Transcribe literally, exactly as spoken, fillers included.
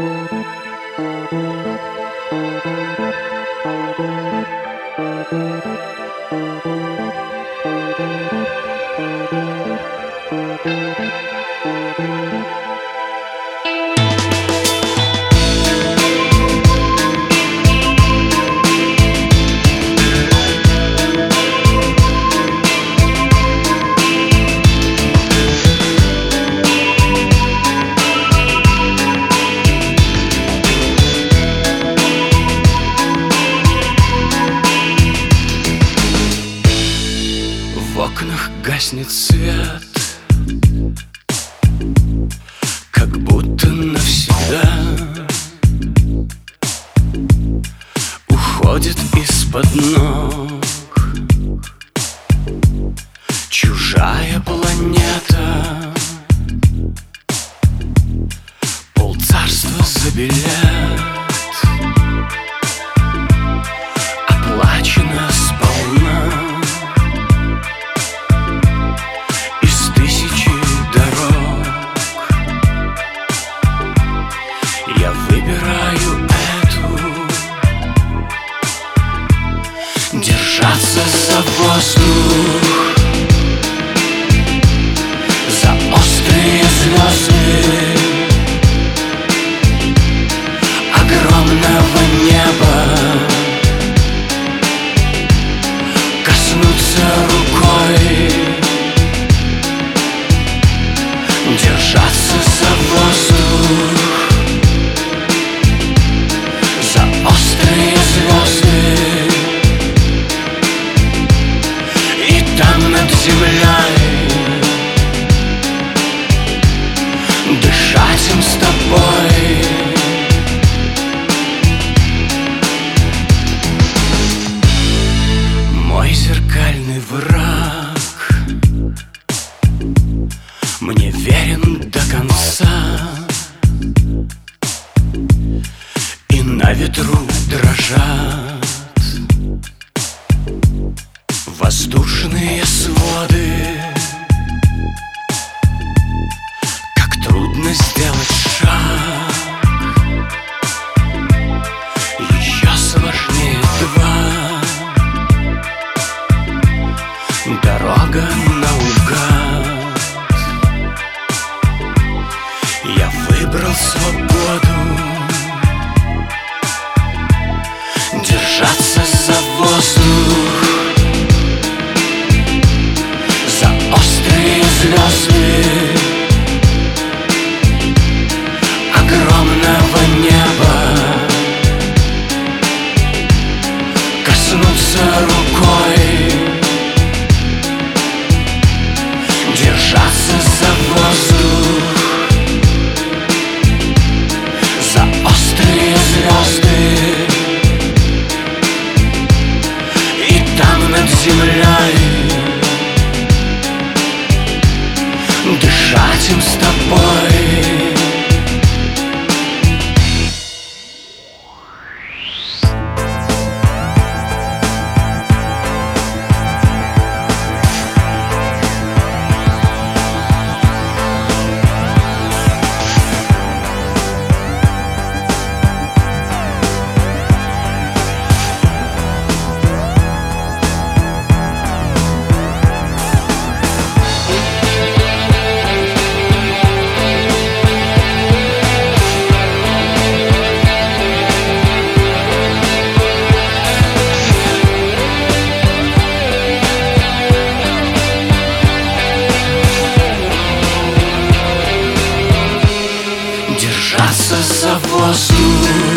В окнах гаснет свет, как будто навсегда уходит из-под ног чужая планета. Полцарства забелят, оплачено сполна. Я выбираю эту, держаться за воздух, за острые звезды огромного неба, коснуться рукой, держаться за воздух, острые звезды, и там над землей дышать им с тобой. Мой зеркальный враг мне верен до конца, на ветру дрожат воздушные своды. Как трудно сделать шаг, еще сложнее два. Дорога наугад, я выбрал свободу, держаться за воздух, за острые звезды огромного неба, коснуться рукой, держаться за воздух, за острые звезды, над землей дышать им с тобой. Держаться за воздух,